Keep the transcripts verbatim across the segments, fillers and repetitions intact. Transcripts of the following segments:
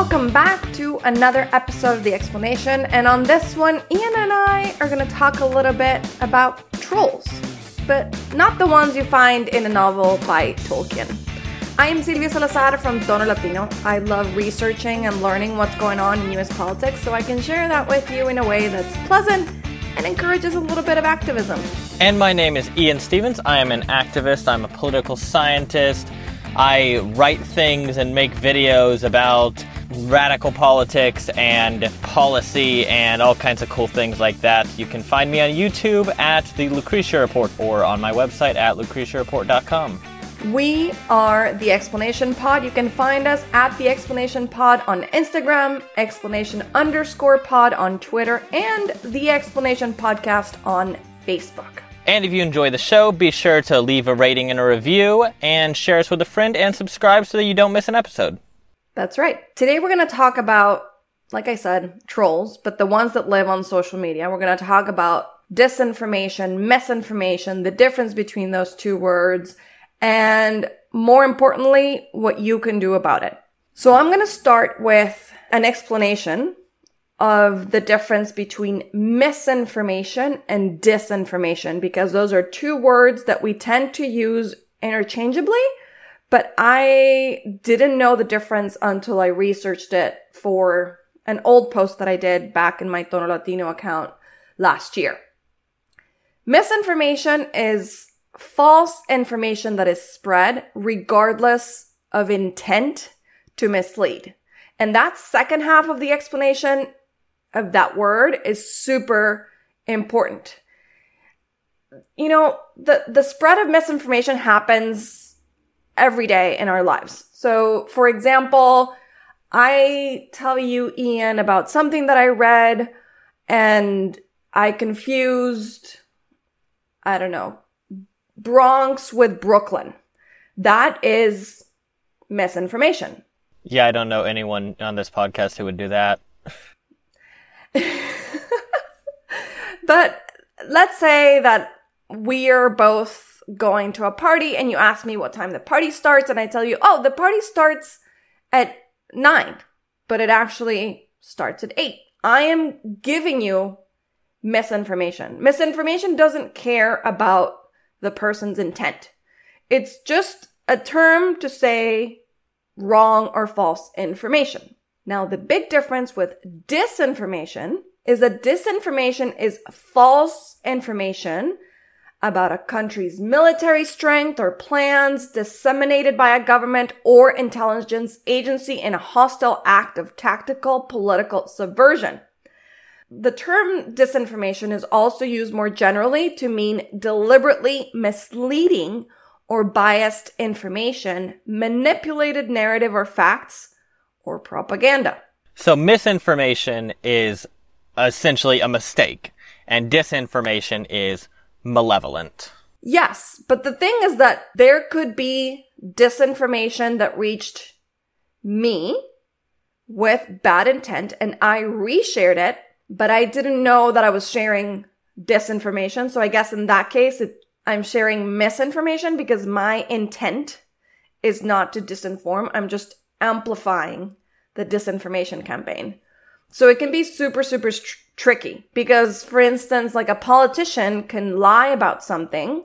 Welcome back to another episode of The Explanation, and on this one, Ian and I are going to talk a little bit about trolls, but not the ones you find in a novel by Tolkien. I am Silvia Salazar from Tono Latino. I love researching and learning what's going on in U S politics so I can share that with you in a way that's pleasant and encourages a little bit of activism. And my name is Ian Stevens. I am an activist. I'm a political scientist. I write things and make videos about radical politics and policy and all kinds of cool things like that. You can find me on YouTube at The Lucretia Report or on my website at lucretia report dot com. We are The Explanation Pod. You can find us at The Explanation Pod on Instagram, Explanation underscore pod on Twitter, and The Explanation Podcast on Facebook. And if you enjoy the show, be sure to leave a rating and a review and share us with a friend and subscribe so that you don't miss an episode. That's right. Today we're going to talk about, like I said, trolls, but the ones that live on social media. We're going to talk about disinformation, misinformation, the difference between those two words, and more importantly, what you can do about it. So I'm going to start with an explanation of the difference between misinformation and disinformation, because those are two words that we tend to use interchangeably, but I didn't know the difference until I researched it for an old post that I did back in my Tono Latino account last year. Misinformation is false information that is spread regardless of intent to mislead. And that second half of the explanation of that word is super important. You know, the, the spread of misinformation happens every day in our lives. So, for example, I tell you, Ian, about something that I read and I confused, I don't know, Bronx with Brooklyn. That is misinformation. Yeah, I don't know anyone on this podcast who would do that. But let's say that we are both going to a party and you ask me what time the party starts and I tell you, oh, the party starts at nine, but it actually starts at eight. I am giving you misinformation. Misinformation doesn't care about the person's intent. It's just a term to say wrong or false information. Now, the big difference with disinformation is that disinformation is false information about a country's military strength or plans disseminated by a government or intelligence agency in a hostile act of tactical political subversion. The term disinformation is also used more generally to mean deliberately misleading or biased information, manipulated narrative or facts, or propaganda. So misinformation is essentially a mistake, and disinformation is malevolent. Yes, but the thing is that there could be disinformation that reached me with bad intent, and I reshared it, but I didn't know that I was sharing disinformation. So I guess in that case, it, I'm sharing misinformation because my intent is not to disinform. I'm just amplifying the disinformation campaign. So it can be super, super tr- tricky because, for instance, like a politician can lie about something,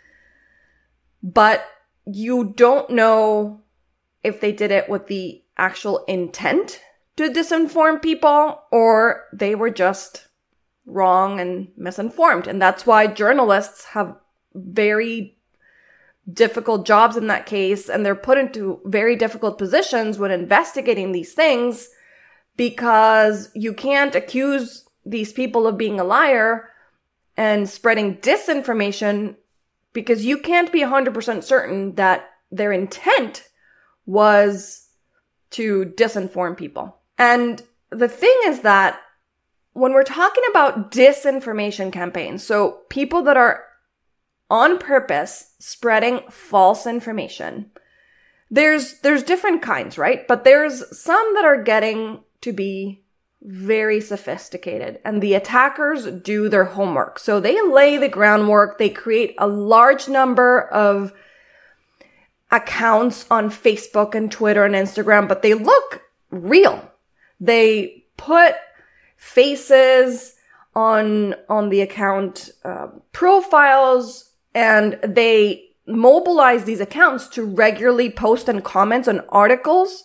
but you don't know if they did it with the actual intent to disinform people or they were just wrong and misinformed. And that's why journalists have very difficult jobs in that case, and they're put into very difficult positions when investigating these things because you can't accuse these people of being a liar and spreading disinformation because you can't be one hundred percent certain that their intent was to disinform people. And the thing is that when we're talking about disinformation campaigns, so people that are on purpose spreading false information, there's there's different kinds, right? But there's some that are getting to be very sophisticated, and the attackers do their homework. So they lay the groundwork, they create a large number of accounts on Facebook and Twitter and Instagram, but they look real. They put faces on on the account uh, profiles, and they mobilize these accounts to regularly post and comment on articles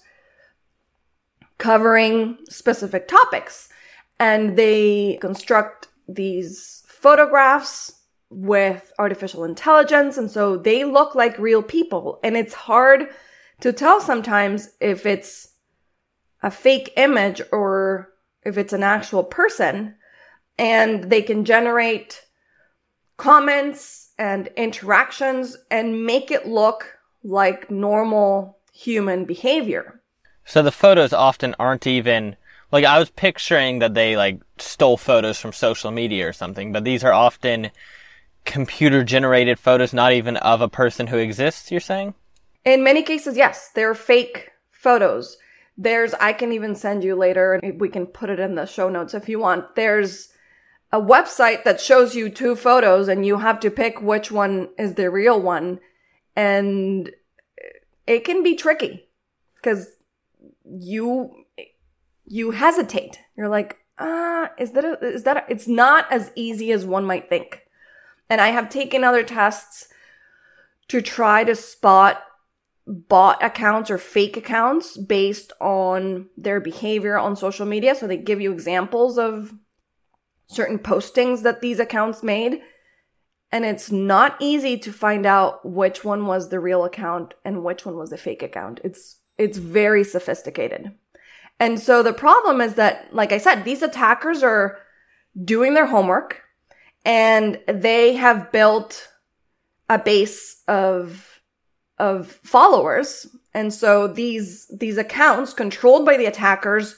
covering specific topics. And they construct these photographs with artificial intelligence, and so they look like real people. And it's hard to tell sometimes if it's a fake image or if it's an actual person. And they can generate comments and interactions and make it look like normal human behavior. So the photos often aren't even, like, I was picturing that they, like, stole photos from social media or something, but these are often computer-generated photos, not even of a person who exists, you're saying? In many cases, yes. They're fake photos. There's, I can even send you later, and we can put it in the show notes if you want. There's a website that shows you two photos, and you have to pick which one is the real one. And it can be tricky, because you you hesitate. You're like, ah, is that a, is that a, it's not as easy as one might think. And I have taken other tests to try to spot bot accounts or fake accounts based on their behavior on social media. So they give you examples of certain postings that these accounts made. And it's not easy to find out which one was the real account and which one was the fake account. It's It's very sophisticated. And so the problem is that, like I said, these attackers are doing their homework, and they have built a base of, of followers. And so these, these accounts controlled by the attackers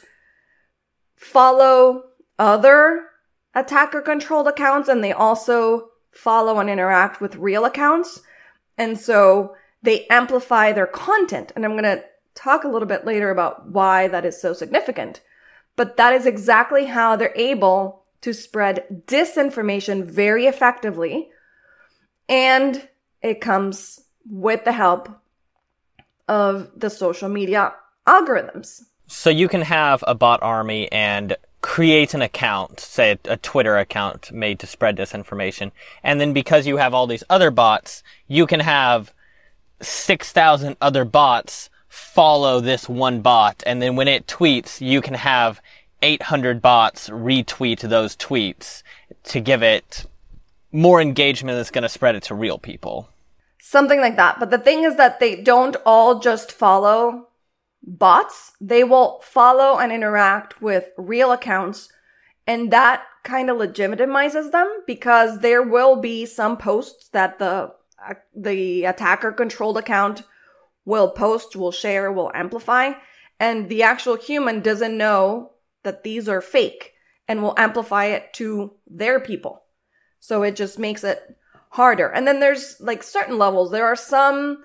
follow other attacker controlled accounts, and they also follow and interact with real accounts. And so they amplify their content. And I'm going to talk a little bit later about why that is so significant. But that is exactly how they're able to spread disinformation very effectively. And it comes with the help of the social media algorithms. So you can have a bot army and create an account, say a, a Twitter account made to spread disinformation. And then because you have all these other bots, you can have six thousand other bots follow this one bot, and then when it tweets, you can have eight hundred bots retweet those tweets to give it more engagement that's going to spread it to real people. Something like that. But the thing is that they don't all just follow bots. They will follow and interact with real accounts, and that kind of legitimizes them, because there will be some posts that the uh, the attacker controlled account will post, will share, will amplify, and the actual human doesn't know that these are fake and will amplify it to their people. So it just makes it harder. And then there's like certain levels. There are some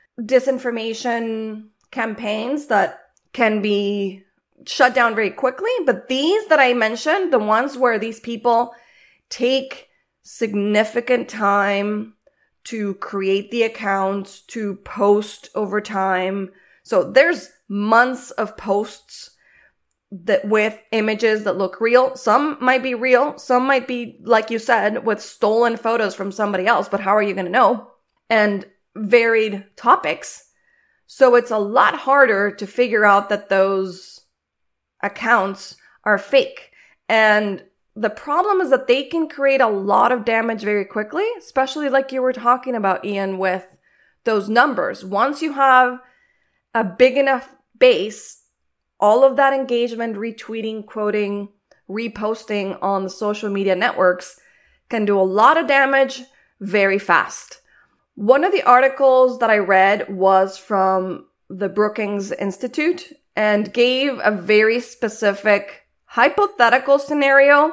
disinformation campaigns that can be shut down very quickly, but these that I mentioned, the ones where these people take significant time to create the accounts, to post over time. So there's months of posts that with images that look real. Some might be real. Some might be, like you said, with stolen photos from somebody else. But how are you going to know? And varied topics. So it's a lot harder to figure out that those accounts are fake. And the problem is that they can create a lot of damage very quickly, especially like you were talking about, Ian, with those numbers. Once you have a big enough base, all of that engagement, retweeting, quoting, reposting on the social media networks can do a lot of damage very fast. One of the articles that I read was from the Brookings Institute and gave a very specific hypothetical scenario,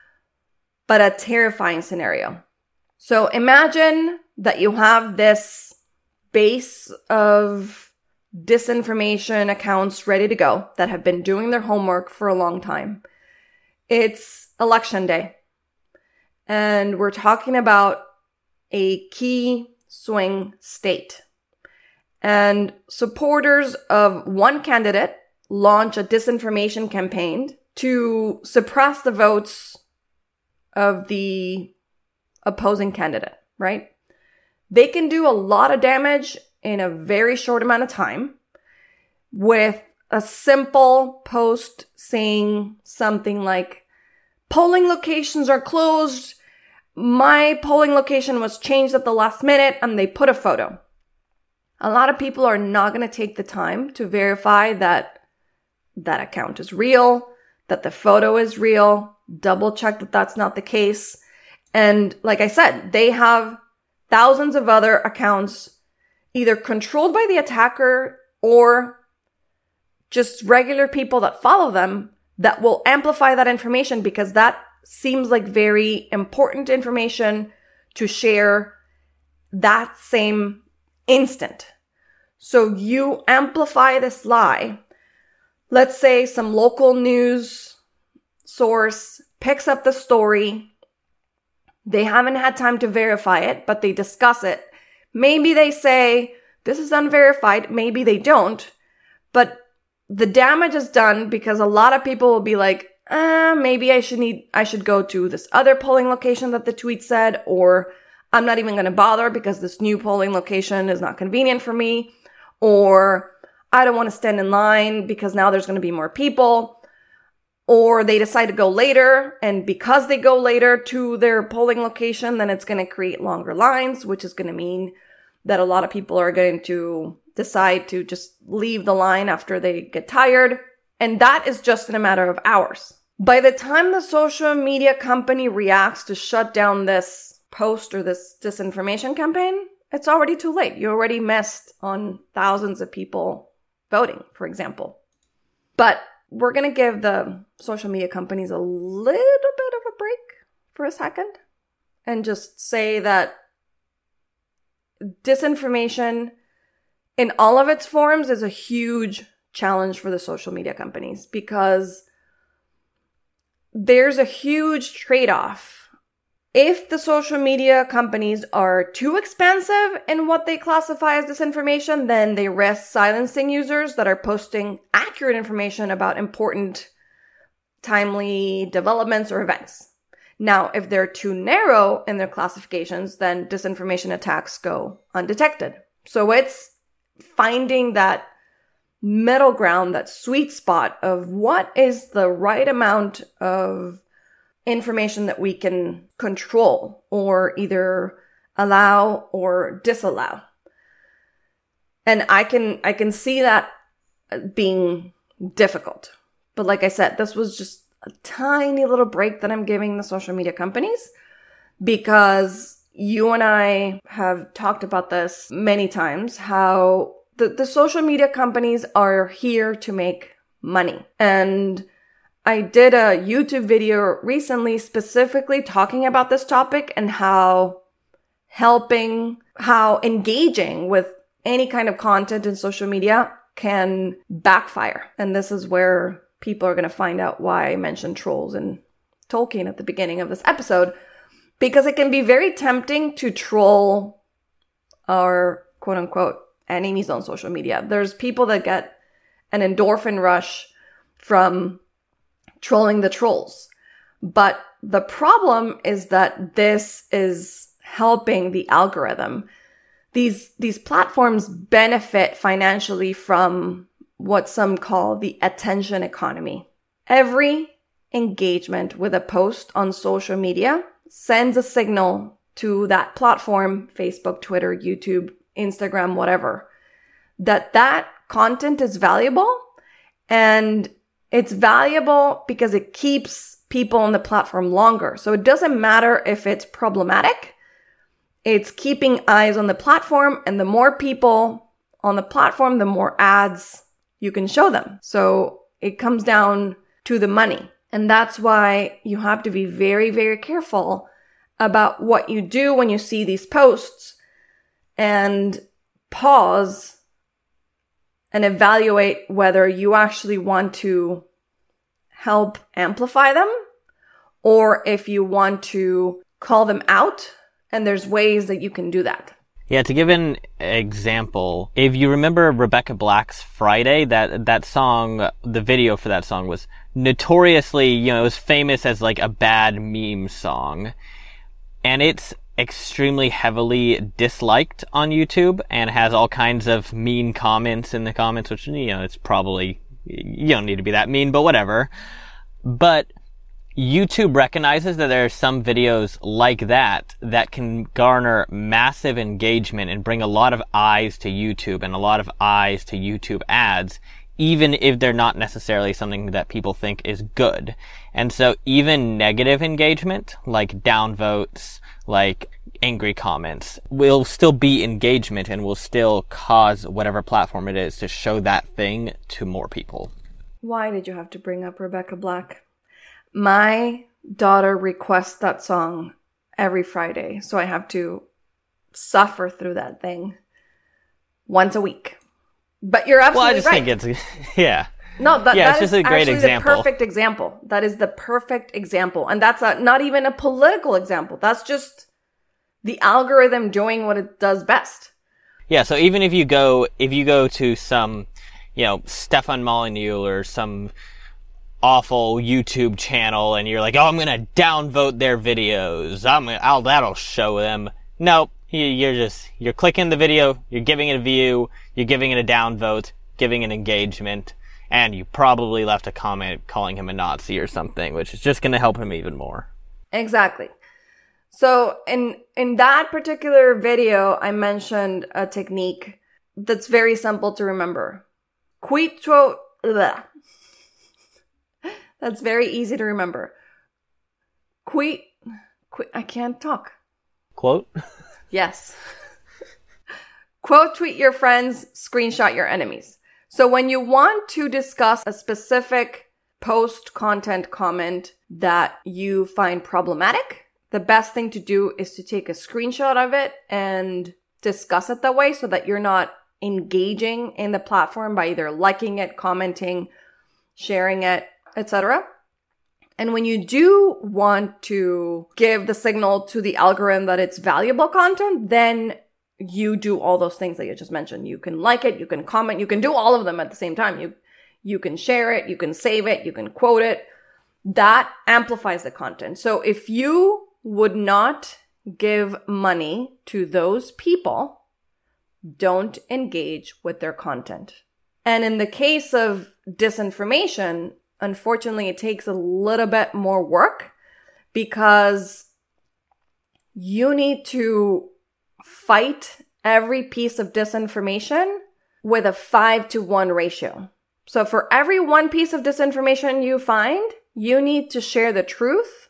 but a terrifying scenario. So imagine that you have this base of disinformation accounts ready to go that have been doing their homework for a long time. It's election day, and we're talking about a key swing state. And supporters of one candidate, launch a disinformation campaign to suppress the votes of the opposing candidate, right? They can do a lot of damage in a very short amount of time with a simple post saying something like, polling locations are closed. My polling location was changed at the last minute, and they put a photo. A lot of people are not going to take the time to verify that that account is real, that the photo is real, double check that that's not the case. And like I said, they have thousands of other accounts either controlled by the attacker or just regular people that follow them that will amplify that information, because that seems like very important information to share that same instant. So you amplify this lie. Let's say some local news source picks up the story. They haven't had time to verify it, but they discuss it. Maybe they say, this is unverified. Maybe they don't. But the damage is done because a lot of people will be like, uh, maybe I should need, I should go to this other polling location that the tweet said, or I'm not even going to bother because this new polling location is not convenient for me, or I don't want to stand in line because now there's going to be more people, or they decide to go later, and because they go later to their polling location, then it's going to create longer lines, which is going to mean that a lot of people are going to decide to just leave the line after they get tired. And that is just in a matter of hours. By the time the social media company reacts to shut down this post or this disinformation campaign, it's already too late. You already missed on thousands of people voting, for example. But we're going to give the social media companies a little bit of a break for a second and just say that disinformation in all of its forms is a huge challenge for the social media companies, because there's a huge trade-off. If the social media companies are too expansive in what they classify as disinformation, then they risk silencing users that are posting accurate information about important, timely developments or events. Now, if they're too narrow in their classifications, then disinformation attacks go undetected. So it's finding that middle ground, that sweet spot of what is the right amount of information that we can control or either allow or disallow. And I can I can see that being difficult. But like I said, this was just a tiny little break that I'm giving the social media companies, because you and I have talked about this many times, how the, the social media companies are here to make money. And I did a YouTube video recently specifically talking about this topic and how helping, how engaging with any kind of content in social media can backfire. And this is where people are going to find out why I mentioned trolls and Tolkien at the beginning of this episode, because it can be very tempting to troll our quote unquote enemies on social media. There's people that get an endorphin rush from trolling the trolls. But the problem is that this is helping the algorithm. These, these platforms benefit financially from what some call the attention economy. Every engagement with a post on social media sends a signal to that platform, Facebook, Twitter, YouTube, Instagram, whatever, that that content is valuable, and it's valuable because it keeps people on the platform longer. So it doesn't matter if it's problematic. It's keeping eyes on the platform, and the more people on the platform, the more ads you can show them. So it comes down to the money. And that's why you have to be very, very careful about what you do when you see these posts, and pause and evaluate whether you actually want to help amplify them or if you want to call them out. And there's ways that you can do that. Yeah, to give an example, if you remember Rebecca Black's Friday, that that song, the video for that song was notoriously, you know, it was famous as like a bad meme song. And it's extremely heavily disliked on YouTube and has all kinds of mean comments in the comments, which, you know, it's probably, you don't need to be that mean, but whatever. But YouTube recognizes that there are some videos like that that can garner massive engagement and bring a lot of eyes to YouTube and a lot of eyes to YouTube ads, even if they're not necessarily something that people think is good. And so even negative engagement, like downvotes, like angry comments, will still be engagement and will still cause whatever platform it is to show that thing to more people. Why did you have to bring up Rebecca Black? My daughter requests that song every Friday, so I have to suffer through that thing once a week. But you're absolutely right. Well, I just right. think it's, yeah. No, that, yeah, that it's just is a great actually example. the perfect example. That is the perfect example. And that's a, not even a political example. That's just the algorithm doing what it does best. Yeah, so even if you go, if you go to some, you know, Stefan Molyneux or some awful YouTube channel and you're like, oh, I'm going to downvote their videos. I'm gonna, I'll, that'll show them. Nope. You, you're just, you're clicking the video, you're giving it a view, you're giving it a downvote, giving it engagement, and you probably left a comment calling him a Nazi or something, which is just going to help him even more. Exactly. So in, in that particular video, I mentioned a technique that's very simple to remember. Quito, bleh. That's very easy to remember. Quit, quit, I can't talk. Quote? Yes. Quote tweet your friends, screenshot your enemies. So when you want to discuss a specific post, content, comment that you find problematic, the best thing to do is to take a screenshot of it and discuss it that way so that you're not engaging in the platform by either liking it, commenting, sharing it, et cetera. And when you do want to give the signal to the algorithm that it's valuable content, then you do all those things that you just mentioned. You can like it, you can comment, you can do all of them at the same time. You, you can share it, you can save it, you can quote it. That amplifies the content. So if you would not give money to those people, don't engage with their content. And in the case of disinformation, unfortunately, it takes a little bit more work because you need to fight every piece of disinformation with a five to one ratio. So for every one piece of disinformation you find, you need to share the truth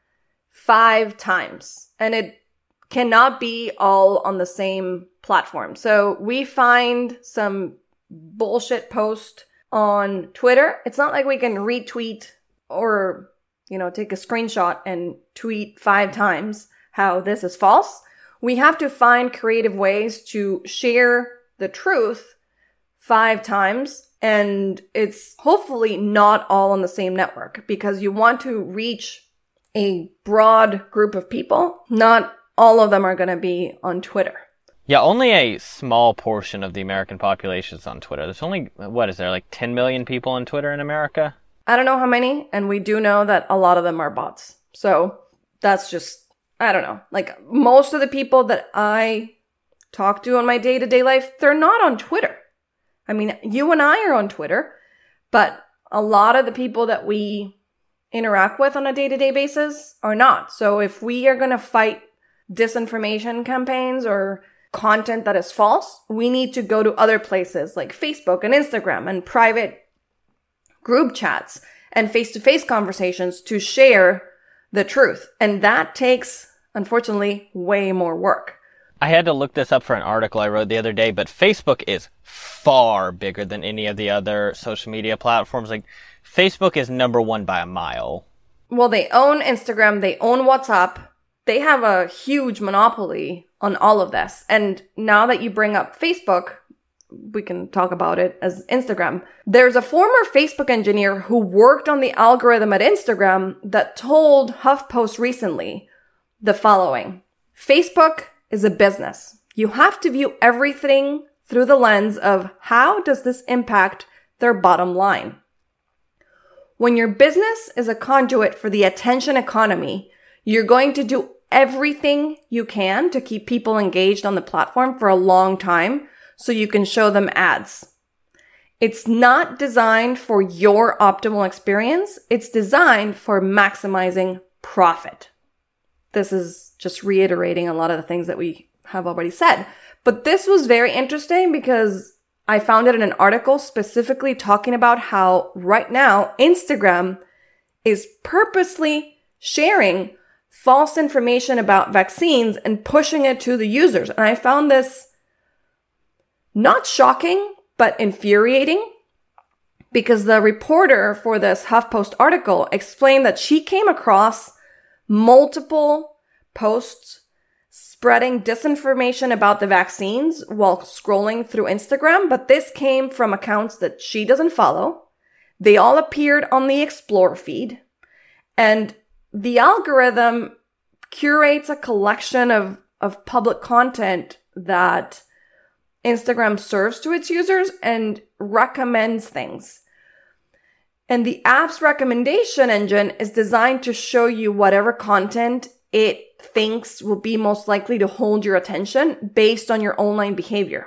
five times. And it cannot be all on the same platform. So we find some bullshit post on Twitter. It's not like we can retweet or, you know, take a screenshot and tweet five times how this is false. We have to find creative ways to share the truth five times. And it's hopefully not all on the same network because you want to reach a broad group of people. Not all of them are going to be on Twitter. Yeah, only a small portion of the American population is on Twitter. There's only, what is there, like ten million people on Twitter in America? I don't know how many, and we do know that a lot of them are bots. So that's just, I don't know. Like, most of the people that I talk to in my day-to-day life, they're not on Twitter. I mean, you and I are on Twitter, but a lot of the people that we interact with on a day-to-day basis are not. So if we are going to fight disinformation campaigns or content that is false, we need to go to other places like Facebook and Instagram and private group chats and face-to-face conversations to share the truth. And that takes, unfortunately, way more work. I had to look this up for an article I wrote the other day, but Facebook is far bigger than any of the other social media platforms. Like, Facebook is number one by a mile. Well, they own Instagram, they own WhatsApp. They have a huge monopoly on all of this. And now that you bring up Facebook, we can talk about it as Instagram. There's a former Facebook engineer who worked on the algorithm at Instagram that told HuffPost recently the following. Facebook is a business. You have to view everything through the lens of how does this impact their bottom line. When your business is a conduit for the attention economy, you're going to do everything you can to keep people engaged on the platform for a long time so you can show them ads. It's not designed for your optimal experience. It's designed for maximizing profit. This is just reiterating a lot of the things that we have already said. But this was very interesting because I found it in an article specifically talking about how right now Instagram is purposely sharing false information about vaccines and pushing it to the users. And I found this not shocking, but infuriating, because the reporter for this HuffPost article explained that she came across multiple posts spreading disinformation about the vaccines while scrolling through Instagram, but this came from accounts that she doesn't follow. They all appeared on the Explore feed, and the algorithm curates a collection of, of public content that Instagram serves to its users and recommends things. And the app's recommendation engine is designed to show you whatever content it thinks will be most likely to hold your attention based on your online behavior.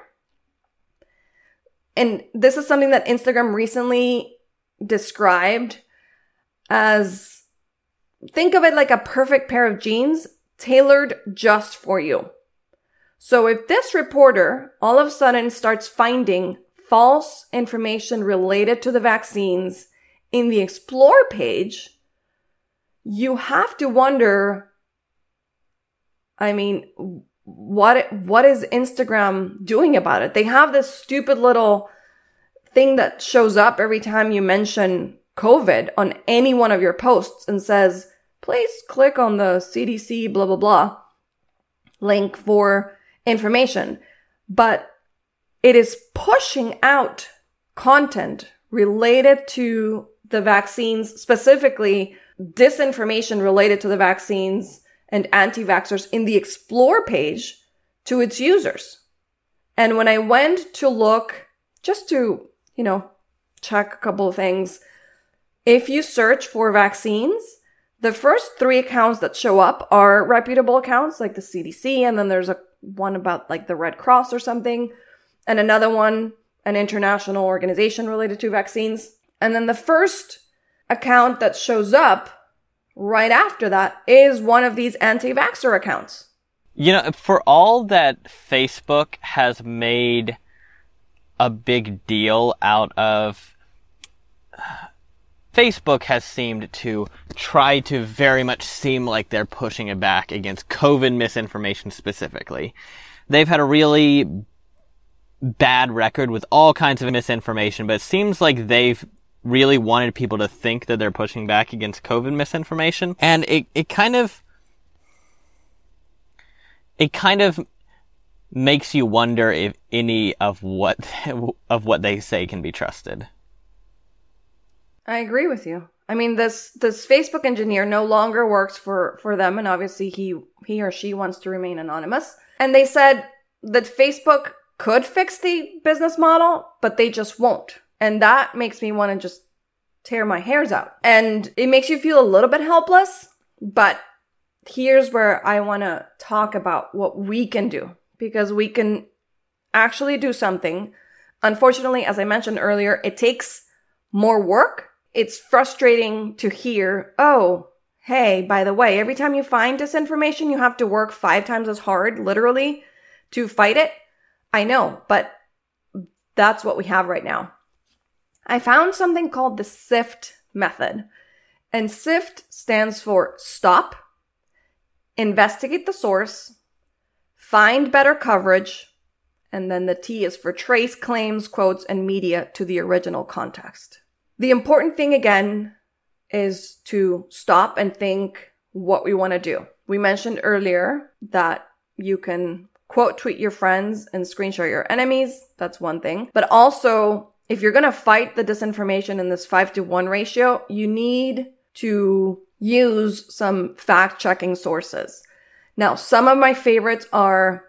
And this is something that Instagram recently described as, think of it like a perfect pair of jeans tailored just for you. So if this reporter all of a sudden starts finding false information related to the vaccines in the Explore page, you have to wonder, I mean, what what is Instagram doing about it? They have this stupid little thing that shows up every time you mention COVID on any one of your posts and says, please click on the C D C blah, blah, blah link for information. But it is pushing out content related to the vaccines, specifically disinformation related to the vaccines and anti-vaxxers in the Explore page to its users. And when I went to look, just to, you know, check a couple of things, if you search for vaccines, the first three accounts that show up are reputable accounts like the C D C, and then there's a one about like the Red Cross or something, and another one, an international organization related to vaccines. And then the first account that shows up right after that is one of these anti-vaxxer accounts. You know, for all that Facebook has made a big deal out of, Facebook has seemed to try to very much seem like they're pushing it back against COVID misinformation specifically. They've had a really bad record with all kinds of misinformation, but it seems like they've really wanted people to think that they're pushing back against COVID misinformation. And it, it kind of, it kind of makes you wonder if any of what, of what they say can be trusted. I agree with you. I mean, this, this Facebook engineer no longer works for, for them, and obviously he, he or she wants to remain anonymous. And they said that Facebook could fix the business model, but they just won't. And that makes me want to just tear my hairs out. And it makes you feel a little bit helpless, but here's where I want to talk about what we can do, because we can actually do something. Unfortunately, as I mentioned earlier, it takes more work. It's frustrating to hear, oh, hey, by the way, every time you find disinformation, you have to work five times as hard, literally, to fight it. I know, but that's what we have right now. I found something called the SIFT method. And SIFT stands for stop, investigate the source, find better coverage, and then the T is for trace claims, quotes, and media to the original context. The important thing, again, is to stop and think what we want to do. We mentioned earlier that you can quote tweet your friends and screenshot your enemies. That's one thing. But also, if you're going to fight the disinformation in this five to one ratio, you need to use some fact-checking sources. Now, some of my favorites are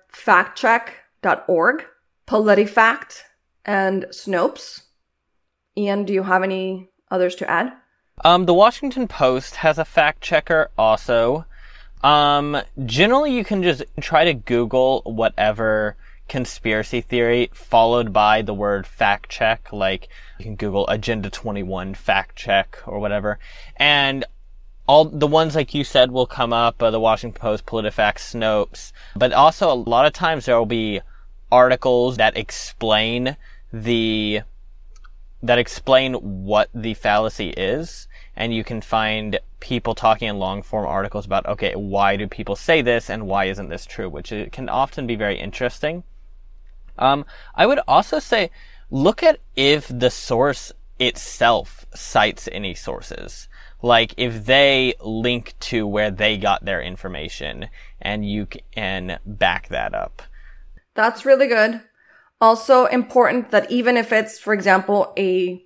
fact check dot org, PolitiFact, and Snopes. Ian, do you have any others to add? Um, the Washington Post has a fact checker also. Um, generally you can just try to Google whatever conspiracy theory followed by the word fact check. Like you can Google Agenda twenty-one fact check or whatever. And all the ones like you said will come up, uh, the Washington Post, PolitiFact, Snopes. But also a lot of times there will be articles that explain the, that explain what the fallacy is. And you can find people talking in long-form articles about, okay, why do people say this and why isn't this true, which it can often be very interesting. Um, I would also say, look at if the source itself cites any sources. Like if they link to where they got their information and you can back that up. That's really good. Also important that even if it's, for example, a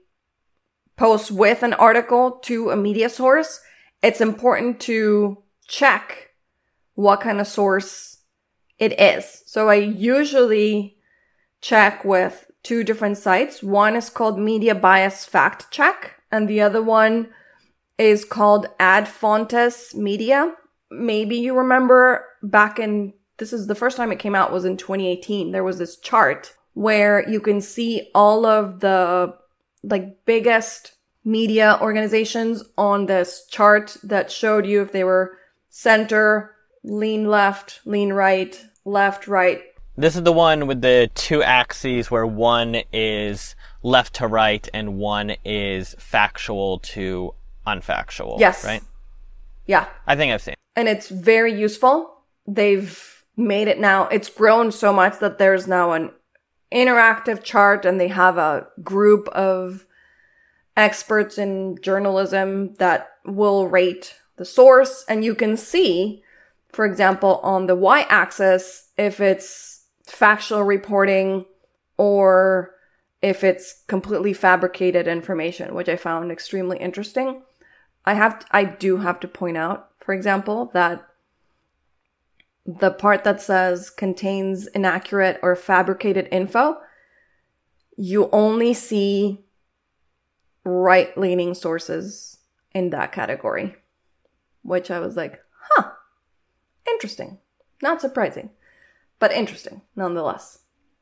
post with an article to a media source, it's important to check what kind of source it is. So I usually check with two different sites. One is called Media Bias Fact Check, and the other one is called Ad Fontes Media. Maybe you remember back in, this is the first time it came out was in twenty eighteen. There was this chart where you can see all of the like biggest media organizations on this chart that showed you if they were center, lean left, lean right, left, right. This is the one with the two axes where one is left to right and one is factual to unfactual. Yes. Right? Yeah. I think I've seen it. And it's very useful. They've made it now. It's grown so much that there's now an interactive chart and they have a group of experts in journalism that will rate the source. And you can see, for example, on the y-axis, if it's factual reporting or if it's completely fabricated information, which I found extremely interesting. I have, to, I do have to point out, for example, that the part that says contains inaccurate or fabricated info, you only see right-leaning sources in that category, which I was like, huh, interesting. Not surprising, but interesting nonetheless.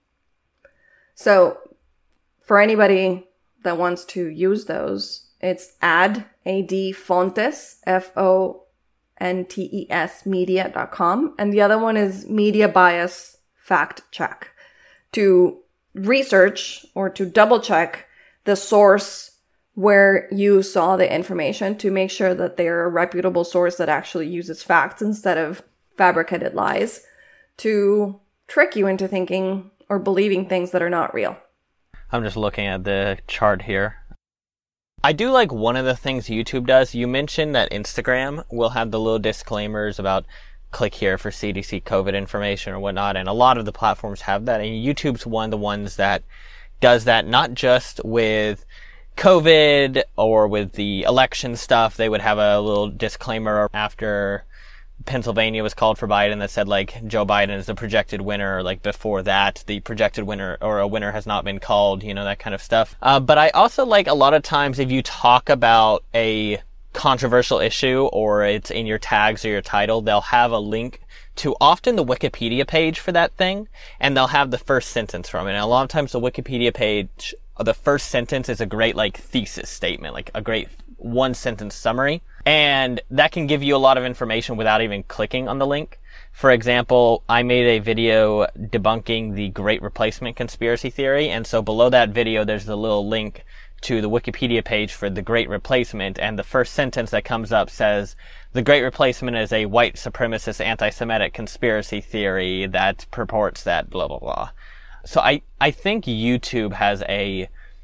So for anybody that wants to use those, it's ad, A-D, Fontes, F O N T E S, media dot com. And the other one is Media Bias Fact Check, to research or to double check the source where you saw the information to make sure that they're a reputable source that actually uses facts instead of fabricated lies to trick you into thinking or believing things that are not real. I'm just looking at the chart here. I do like one of the things YouTube does. You mentioned that Instagram will have the little disclaimers about click here for C D C COVID information or whatnot, and a lot of the platforms have that, and YouTube's one of the ones that does that, not just with COVID or with the election stuff. They would have a little disclaimer after Pennsylvania was called for Biden that said like Joe Biden is the projected winner, or like before that the projected winner or a winner has not been called, you know, that kind of stuff. Uh, but I also like a lot of times if you talk about a controversial issue or it's in your tags or your title, they'll have a link to often the Wikipedia page for that thing, and they'll have the first sentence from it. And a lot of times the Wikipedia page, the first sentence is a great like thesis statement, like a great one sentence summary. And that can give you a lot of information without even clicking on the link. For example, I made a video debunking the Great Replacement conspiracy theory, and so below that video there's the little link to the Wikipedia page for the Great Replacement, and the first sentence that comes up says, the Great Replacement is a white supremacist anti-Semitic conspiracy theory that purports that blah blah blah. So I, I think YouTube has a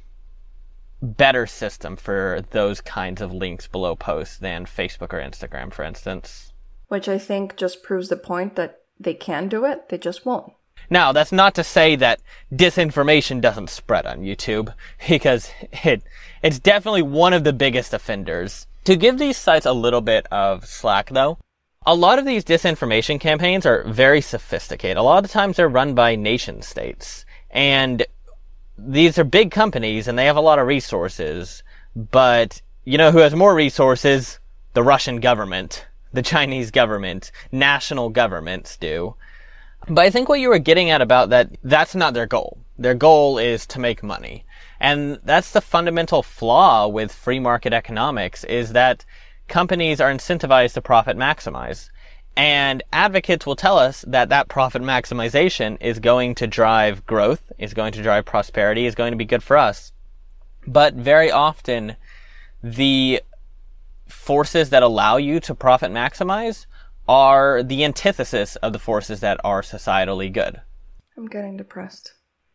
better system for those kinds of links below posts than Facebook or Instagram, for instance. Which I think just proves the point that they can do it, they just won't. Now, that's not to say that disinformation doesn't spread on YouTube, because it it's definitely one of the biggest offenders. To give these sites a little bit of slack, though, A lot of these disinformation campaigns are very sophisticated. A lot of the times they're run by nation states. And these are big companies and they have a lot of resources. But you know who has more resources? The Russian government, the Chinese government, national governments do. But I think what you were getting at about that, that's not their goal. Their goal is to make money. And that's the fundamental flaw with free market economics, is that companies are incentivized to profit maximize. And advocates will tell us that that profit maximization is going to drive growth, is going to drive prosperity, is going to be good for us. But very often, the forces that allow you to profit maximize are the antithesis of the forces that are societally good. I'm getting depressed.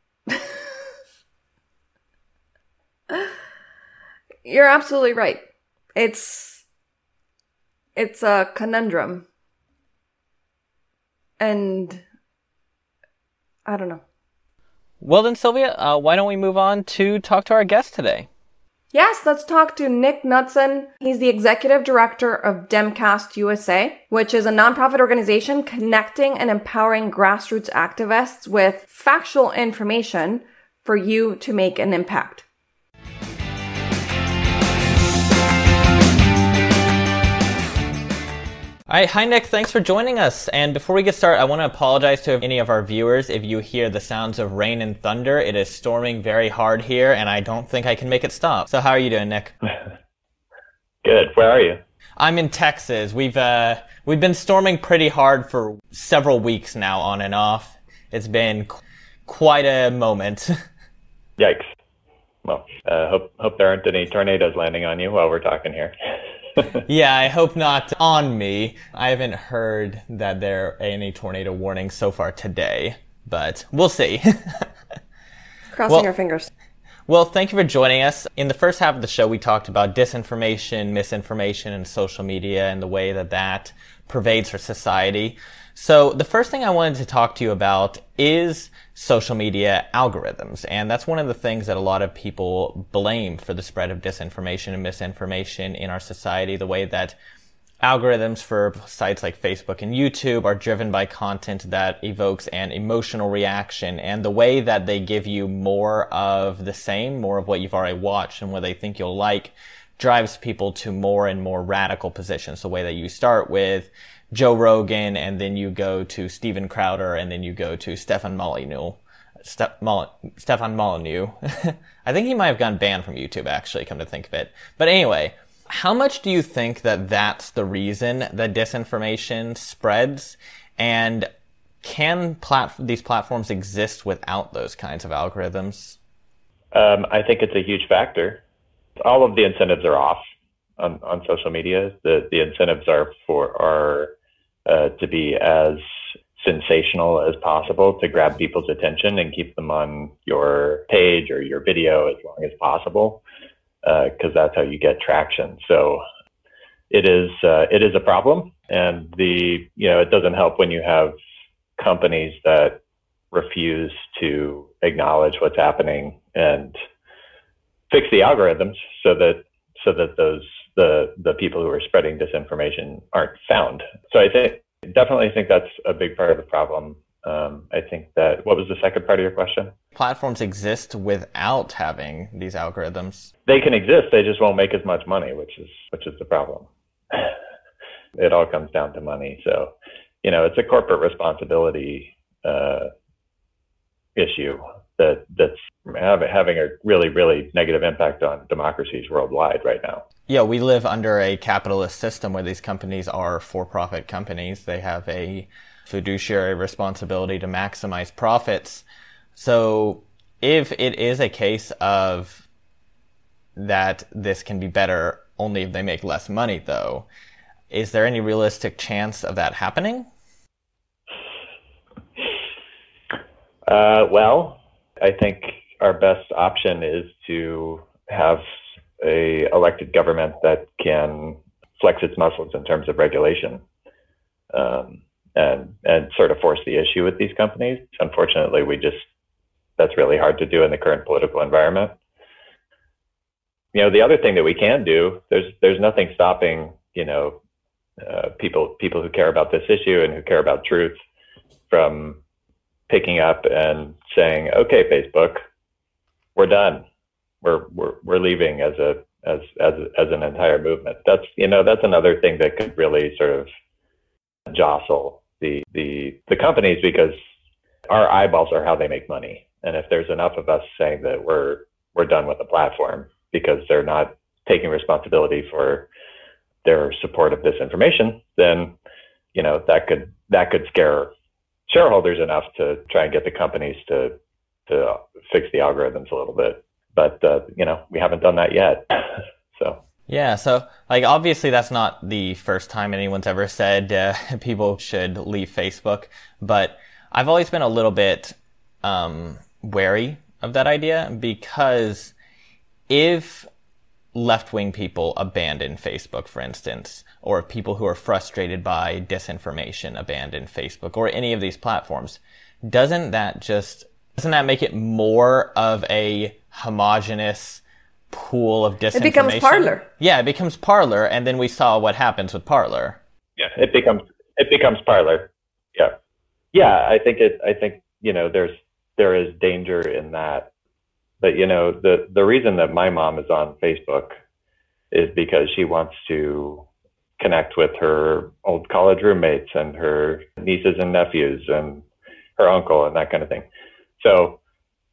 You're absolutely right. It's it's a conundrum. And I don't know. Well then, Sylvia, uh, why don't we move on to talk to our guest today? Yes, let's talk to Nick Knudsen. He's the executive director of Demcast U S A, which is a nonprofit organization connecting and empowering grassroots activists with factual information for you to make an impact. All right, hi Nick, thanks for joining us. And before we get started, I want to apologize to any of our viewers if you hear the sounds of rain and thunder. It is storming very hard here, and I don't think I can make it stop. So how are you doing, Nick? Good. Where are you? I'm in Texas. We've uh, we've been storming pretty hard for several weeks now, on and off. It's been qu- quite a moment. Yikes. Well, uh, hope hope there aren't any tornadoes landing on you while we're talking here. Yeah, I hope not on me. I haven't heard that there are any tornado warnings so far today, but we'll see. Crossing well, our fingers. Well, thank you for joining us. In the first half of the show, we talked about disinformation, misinformation, and social media and the way that that pervades our society. So the first thing I wanted to talk to you about is social media algorithms. And that's one of the things that a lot of people blame for the spread of disinformation and misinformation in our society, the way that algorithms for sites like Facebook and YouTube are driven by content that evokes an emotional reaction, and the way that they give you more of the same, more of what you've already watched and what they think you'll like, drives people to more and more radical positions. The way that you start with Joe Rogan, and then you go to Steven Crowder, and then you go to Stefan Molyneux. Ste- Mol- Stefan Molyneux. I think he might have gotten banned from YouTube, actually, come to think of it. But anyway, how much do you think that that's the reason that disinformation spreads? And can plat- these platforms exist without those kinds of algorithms? Um, I think it's a huge factor. All of the incentives are off on, on social media. The the incentives are for are uh, to be as sensational as possible, to grab people's attention and keep them on your page or your video as long as possible, because uh, that's how you get traction. So it is uh, it is a problem, and the you know it doesn't help when you have companies that refuse to acknowledge what's happening and fix the algorithms so that so that those the the people who are spreading disinformation aren't found. So I think definitely think that's a big part of the problem. Um, I think that, what was the second part of your question? Platforms exist without having these algorithms. They can exist, they just won't make as much money, which is which is the problem. It all comes down to money. So, you know, it's a corporate responsibility uh, issue that that's have, having a really, really negative impact on democracies worldwide right now. Yeah, we live under a capitalist system where these companies are for-profit companies. They have a fiduciary responsibility to maximize profits. So if it is a case of that this can be better only if they make less money, though, is there any realistic chance of that happening? Uh, well, I think our best option is to have a elected government that can flex its muscles in terms of regulation, um, and and sort of force the issue with these companies. Unfortunately, we just that's really hard to do in the current political environment. You know, the other thing that we can do, there's there's nothing stopping, you know, uh, people people who care about this issue and who care about truth from picking up and saying, "Okay, Facebook, we're done. We're we're we're leaving as a as as as an entire movement." That's you know that's another thing that could really sort of jostle the the the companies, because our eyeballs are how they make money. And if there's enough of us saying that we're we're done with the platform because they're not taking responsibility for their support of this information, then you know that could that could scare shareholders enough to try and get the companies to to fix the algorithms a little bit. But uh, you know we haven't done that yet. So yeah, so like obviously that's not the first time anyone's ever said uh, people should leave Facebook, but I've always been a little bit um, wary of that idea, because if left-wing people abandon Facebook, for instance, or people who are frustrated by disinformation abandon Facebook or any of these platforms, doesn't that just, doesn't that make it more of a homogenous pool of disinformation? It becomes Parler. Yeah, it becomes Parler, and then we saw what happens with Parler. Yeah, it becomes it becomes Parler. Yeah. Yeah, I think it I think, you know, there's there is danger in that. But, you know, the, the reason that my mom is on Facebook is because she wants to connect with her old college roommates and her nieces and nephews and her uncle and that kind of thing. So,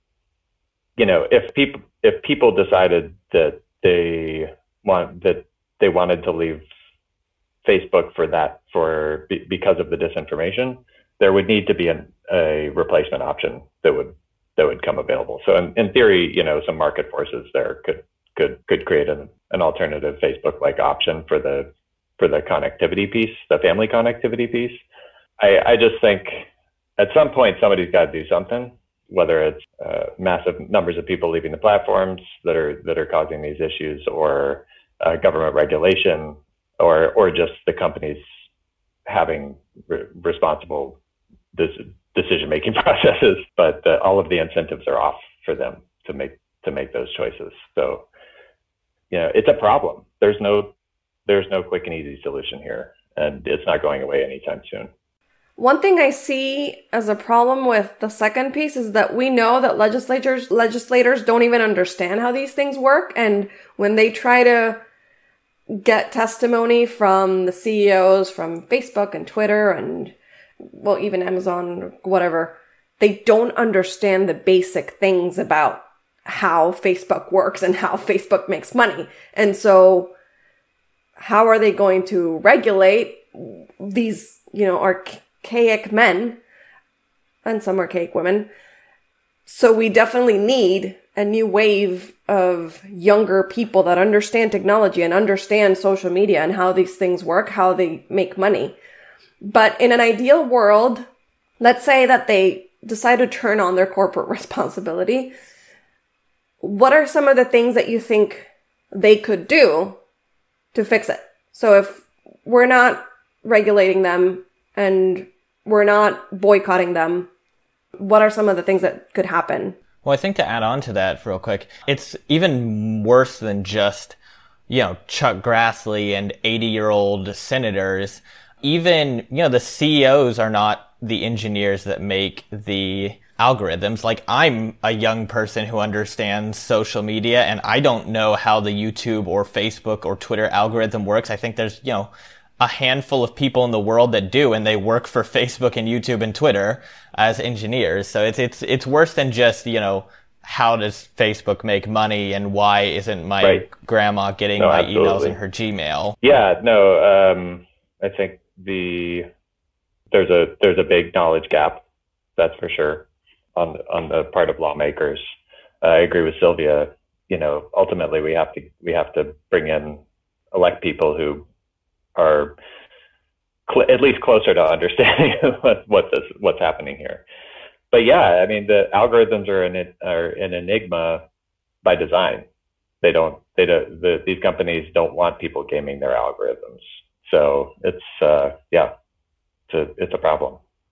you know, if people if people decided that they want that they wanted to leave Facebook for that for because of the disinformation, there would need to be an, a replacement option that would that would come available. So in, in theory, you know, some market forces there could could could create an, an alternative Facebook-like option for the for the connectivity piece, the family connectivity piece. I, I just think at some point somebody's got to do something, whether it's uh, massive numbers of people leaving the platforms that are that are causing these issues, or uh, government regulation, or or just the companies having re- responsible This decision-making processes, but uh, all of the incentives are off for them to make to make those choices. So, you know, it's a problem. There's no there's no quick and easy solution here, and it's not going away anytime soon. One thing I see as a problem with the second piece is that we know that legislators legislators don't even understand how these things work, and when they try to get testimony from the C E Os from Facebook and Twitter and, well, even Amazon, whatever, they don't understand the basic things about how Facebook works and how Facebook makes money. And so how are they going to regulate these, you know, archaic men and some archaic women? So we definitely need a new wave of younger people that understand technology and understand social media and how these things work, how they make money. But in an ideal world, let's say that they decide to turn on their corporate responsibility. What are some of the things that you think they could do to fix it? So if we're not regulating them and we're not boycotting them, what are some of the things that could happen? Well, I think to add on to that real quick, it's even worse than just, you know, Chuck Grassley and eighty-year-old senators. Even, you know, the C E Os are not the engineers that make the algorithms. Like, I'm a young person who understands social media, and I don't know how the YouTube or Facebook or Twitter algorithm works. I think there's, you know, a handful of people in the world that do, and they work for Facebook and YouTube and Twitter as engineers. So it's it's it's worse than just, you know, how does Facebook make money and why isn't my right. grandma getting no, my absolutely. emails in her Gmail? Yeah, no, um, I think the there's a there's a big knowledge gap, that's for sure, on on the part of lawmakers. Uh, I agree with Sylvia. You know, ultimately we have to we have to bring in elect people who are cl- at least closer to understanding what what this what's happening here. But yeah, I mean, the algorithms are an are an enigma by design. They don't they don't the, these companies don't want people gaming their algorithms. So it's uh, yeah, it's a it's a problem.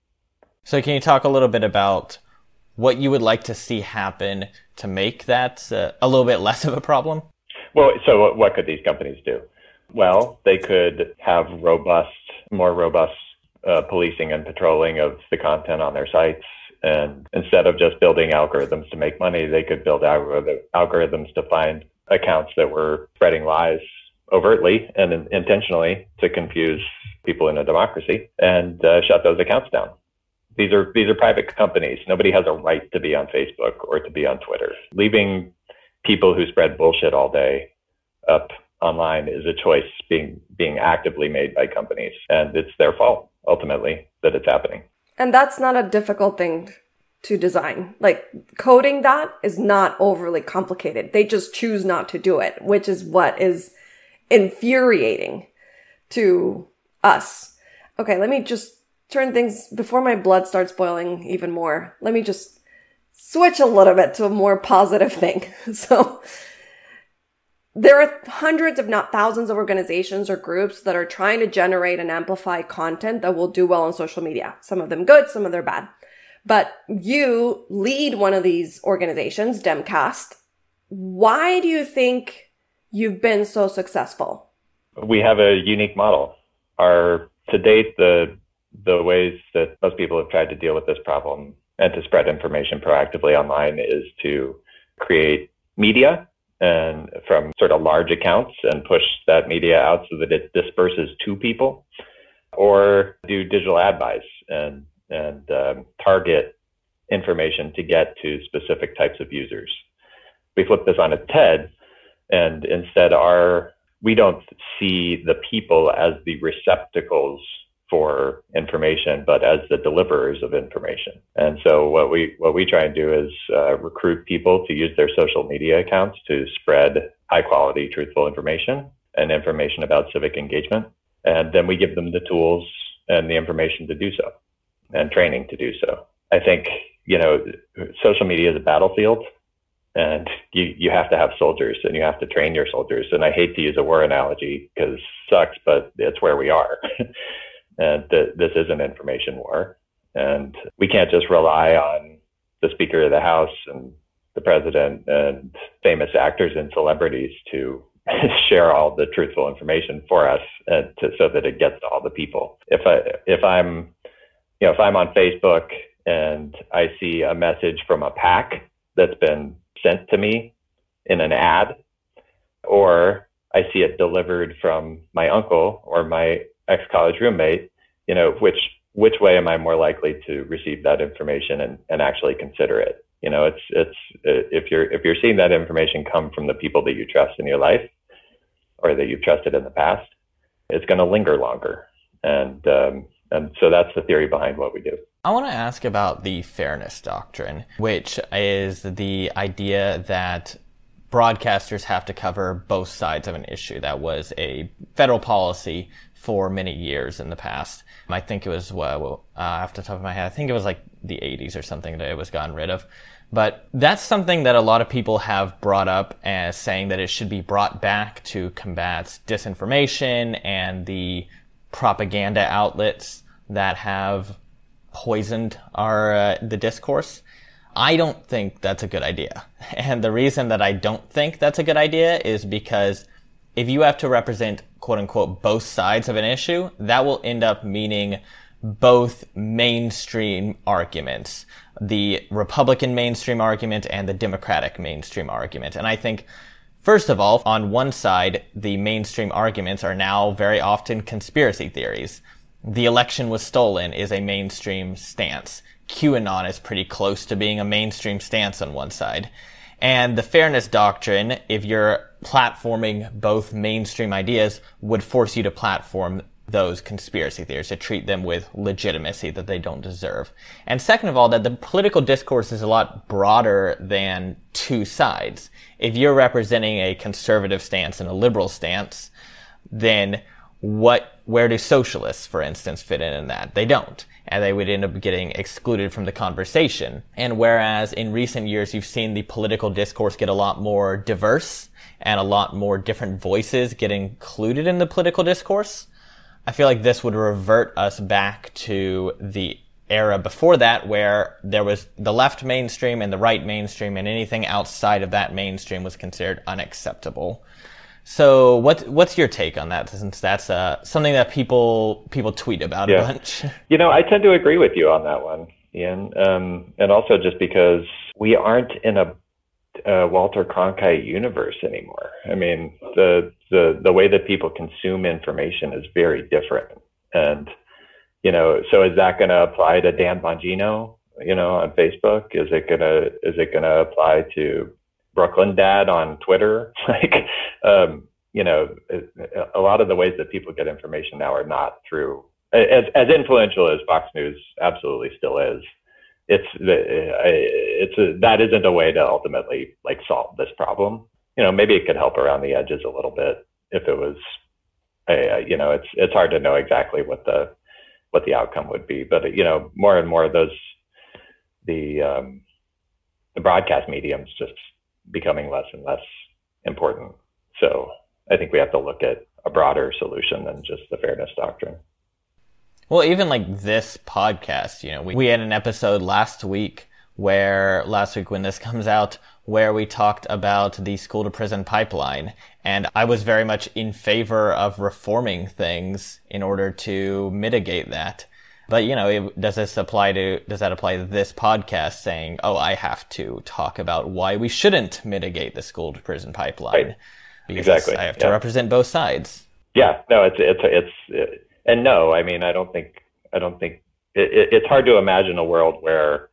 So can you talk a little bit about what you would like to see happen to make that uh, a little bit less of a problem? Well, so what could these companies do? Well, they could have robust, more robust uh, policing and patrolling of the content on their sites. And instead of just building algorithms to make money, they could build algorith- algorithms to find accounts that were spreading lies overtly and in- intentionally to confuse people in a democracy and uh, shut those accounts down. These are these are private companies. Nobody has a right to be on Facebook or to be on Twitter. Leaving people who spread bullshit all day up online is a choice being being actively made by companies, and it's their fault ultimately that it's happening. And that's not a difficult thing to design. Like, coding that is not overly complicated. They just choose not to do it, which is what is infuriating to us. Okay, let me just turn things, before my blood starts boiling even more, let me just switch a little bit to a more positive thing. So there are hundreds, if not thousands, of organizations or groups that are trying to generate and amplify content that will do well on social media. Some of them good, some of them bad. But you lead one of these organizations, Demcast. Why do you think you've been so successful? We have a unique model. Our, to date, the the ways that most people have tried to deal with this problem and to spread information proactively online is to create media and from sort of large accounts and push that media out so that it disperses to people, or do digital ad buys and and um, target information to get to specific types of users. We flip this on its head, and instead our we don't see the people as the receptacles for information, but as the deliverers of information. And so what we what we try and do is uh, recruit people to use their social media accounts to spread high quality, truthful information and information about civic engagement. And then we give them the tools and the information to do so and training to do so. I think, you know, social media is a battlefield, and you, you have to have soldiers and you have to train your soldiers. And I hate to use a war analogy because it sucks, but it's where we are. And th- this is an information war. And we can't just rely on the Speaker of the House and the President and famous actors and celebrities to share all the truthful information for us, and to, so that it gets to all the people. If I, if I'm, you know, if I'm on Facebook and I see a message from a PAC that's been sent to me in an ad, or I see it delivered from my uncle or my ex-college roommate, you know, which which way am I more likely to receive that information and, and actually consider it? You know, it's it's if you're if you're seeing that information come from the people that you trust in your life or that you've trusted in the past, it's going to linger longer. And um, and so that's the theory behind what we do. I want to ask about the fairness doctrine, which is the idea that broadcasters have to cover both sides of an issue. That was a federal policy for many years in the past. I think it was, well, uh, off the top of my head, I think it was like the eighties or something that it was gotten rid of. But that's something that a lot of people have brought up as saying that it should be brought back to combat disinformation and the propaganda outlets that have poisoned our uh, the discourse. I don't think that's a good idea. And the reason that I don't think that's a good idea is because if you have to represent, quote unquote, both sides of an issue, that will end up meaning both mainstream arguments, the Republican mainstream argument and the Democratic mainstream argument. And I think, first of all, on one side, the mainstream arguments are now very often conspiracy theories. The election was stolen is a mainstream stance. QAnon is pretty close to being a mainstream stance on one side. And the fairness doctrine, if you're platforming both mainstream ideas, would force you to platform those conspiracy theories, to treat them with legitimacy that they don't deserve. And second of all, that the political discourse is a lot broader than two sides. If you're representing a conservative stance and a liberal stance, then what, where do socialists, for instance, fit in in that? They don't. And they would end up getting excluded from the conversation. And whereas in recent years you've seen the political discourse get a lot more diverse and a lot more different voices get included in the political discourse, I feel like this would revert us back to the era before that, where there was the left mainstream and the right mainstream, and anything outside of that mainstream was considered unacceptable. So what what's your take on that? Since that's uh, something that people people tweet about yeah. a bunch. You know, I tend to agree with you on that one, Ian. Um, and also just because we aren't in a uh, Walter Cronkite universe anymore. I mean, the the the way that people consume information is very different. And you know, so is that going to apply to Dan Bongino, you know, on Facebook? Is it gonna is it gonna apply to Brooklyn Dad on Twitter? Like, um, you know, a lot of the ways that people get information now are not through, as as influential as Fox News absolutely still is. It's it's a, that isn't a way to ultimately like solve this problem. You know, maybe it could help around the edges a little bit if it was. Uh, you know, it's it's hard to know exactly what the what the outcome would be, but you know, more and more of those the um, the broadcast mediums just becoming less and less important. So I think we have to look at a broader solution than just the fairness doctrine. Well, even like this podcast, you know, we, we had an episode last week where last week when this comes out, where we talked about the school to prison pipeline. And I was very much in favor of reforming things in order to mitigate that. But, you know, it, does this apply to, does that apply to this podcast saying, oh, I have to talk about why we shouldn't mitigate the school to prison pipeline? Right. Because exactly. I have to yeah. represent both sides. Yeah, no, it's, it's, it's, it, and no, I mean, I don't think, I don't think, it, it, it's hard to imagine a world where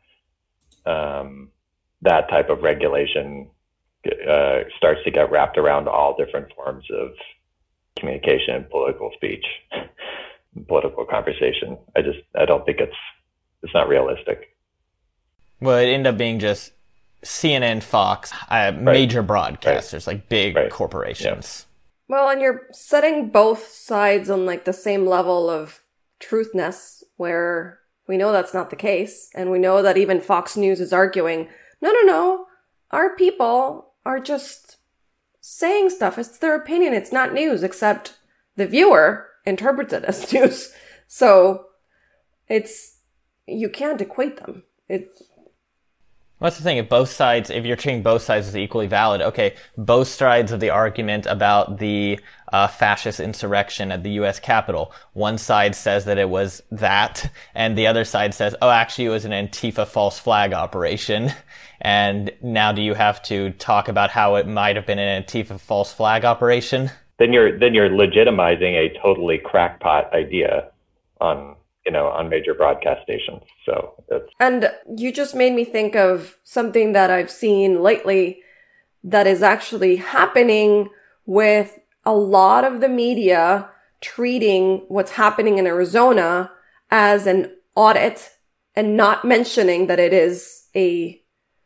um, that type of regulation uh, starts to get wrapped around all different forms of communication and political speech. Political conversation. I just, I don't think it's, it's not realistic. Well, it ended up being just C N N, Fox, uh, right. major broadcasters, right. like big right. corporations. Yeah. Well, and you're setting both sides on like the same level of truthness, where we know that's not the case. And we know that even Fox News is arguing, no, no, no, our people are just saying stuff. It's their opinion. It's not news, except the viewer interprets it as news. So it's, you can't equate them. It's, What's the thing? If both sides, if you're treating both sides as equally valid, okay, both sides of the argument about the uh, fascist insurrection at the U S Capitol, one side says that it was that, and the other side says, oh, actually it was an Antifa false flag operation. And now do you have to talk about how it might have been an Antifa false flag operation? Then you're then you're legitimizing a totally crackpot idea on, you know, on major broadcast stations. So that's... And you just made me think of something that I've seen lately that is actually happening with a lot of the media treating what's happening in Arizona as an audit and not mentioning that it is a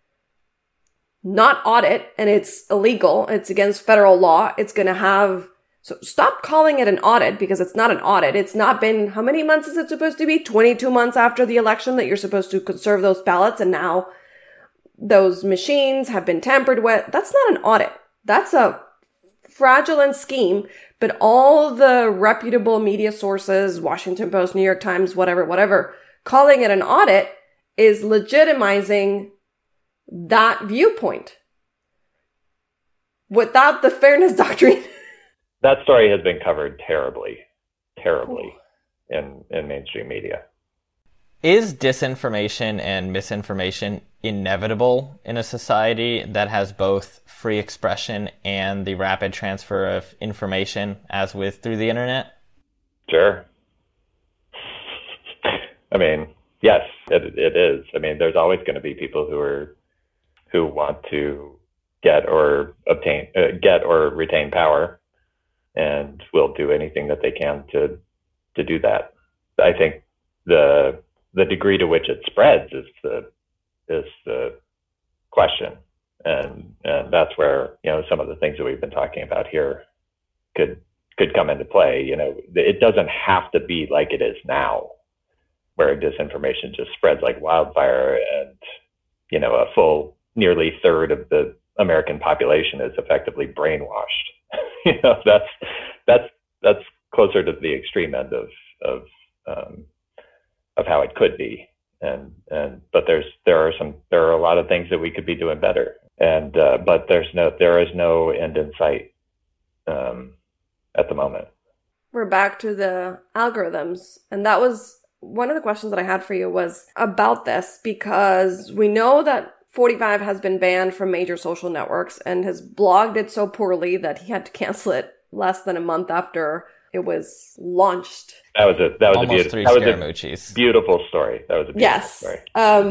not audit and it's illegal. It's against federal law. It's going to have... So stop calling it an audit, because it's not an audit. It's not been, how many months is it supposed to be? twenty-two months after the election that you're supposed to conserve those ballots, and now those machines have been tampered with. That's not an audit. That's a fraudulent scheme. But all the reputable media sources, Washington Post, New York Times, whatever, whatever, calling it an audit is legitimizing that viewpoint without the fairness doctrine. That story has been covered terribly, terribly in, in mainstream media. Is disinformation and misinformation inevitable in a society that has both free expression and the rapid transfer of information, as with through the internet? Sure. I mean, yes, it, it is. I mean, there's always going to be people who are who want to get or obtain, uh, get or retain power, and will do anything that they can to to do that. I think the the degree to which it spreads is the is the question, and and that's where, you know, some of the things that we've been talking about here could could come into play. You know, it doesn't have to be like it is now, where disinformation just spreads like wildfire, and, you know, a full nearly third of the American population is effectively brainwashed. You know, that's that's that's closer to the extreme end of of um, of how it could be, and and but there's there are some there are a lot of things that we could be doing better, and uh, but there's no there is no end in sight um, at the moment. We're back to the algorithms. And that was one of the questions that I had for you was about this, because we know that forty-five has been banned from major social networks, and his blog did so poorly that he had to cancel it less than a month after it was launched. That was a that was Almost a beautiful three that was Scaramucci's. a beautiful story. That was a beautiful Yes. story. Um,